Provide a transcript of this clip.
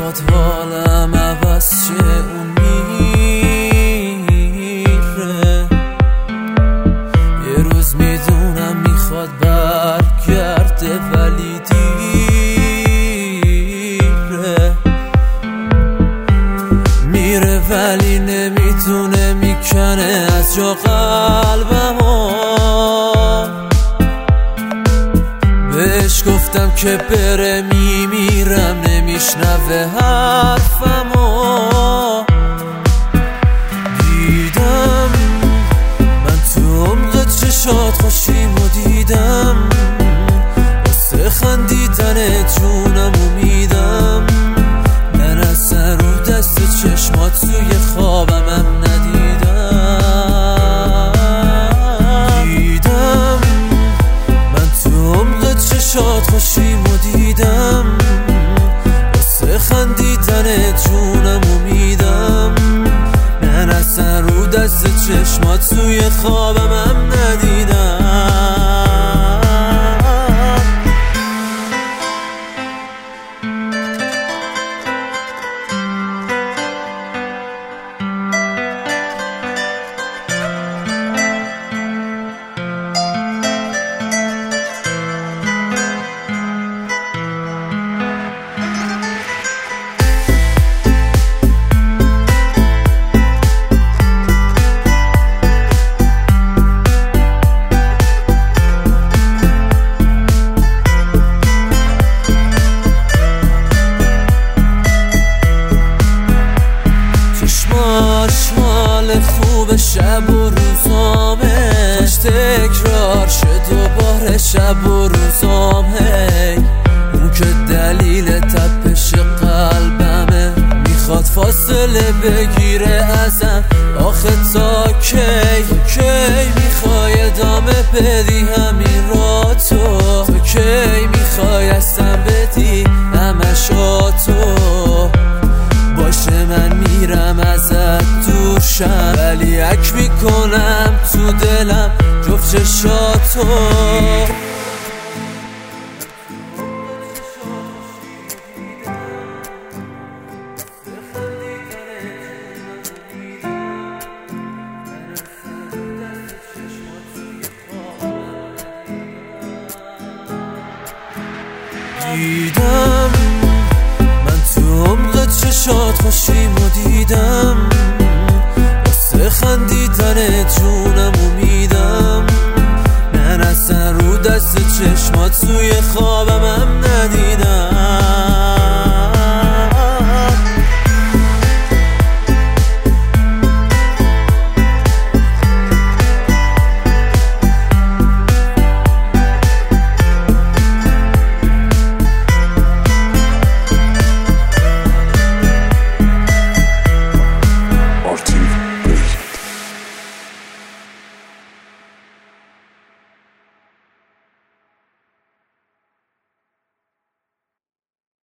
میخواد حالم عوض شه اون میره. یه روز میدونم میخواد برگرده ولی دیره. میره ولی نمیتونه میکنه از جا قلبمو. بهش گفتم که بره میمیرم نمیشنوه حرفمو. دیدم من تو عمق چشات خوشیمو دیدم، واسه خندیدن جونمو میدم. من اصلا رو دست چشمات توی خوابمم ندیدم. دیدم من تو عمق چشات خوشیمو دیدم، واسه خندیدن جونمو میدم. من اصلا رو دست چشمات توی خوابمم ندیدم. حال خوب شب و روزامه، توش تکرار شد دوباره شب و روزامه. اون که دلیل تپش قلبمه، میخواد فاصله بگیره ازم. آخه تا کی میخوای ادامه بدی همین را تو کی میخوای اصلا بدی همش تو. باشه من میرم ازت دور شم، ولی اک میکنم تو دلم جفت چشاتو. دیدم من تو عمق چشات خوشیمو دیدم، واسه خندیدن جونمو میدم. من اصلا رو دست چشمات توی خوابمم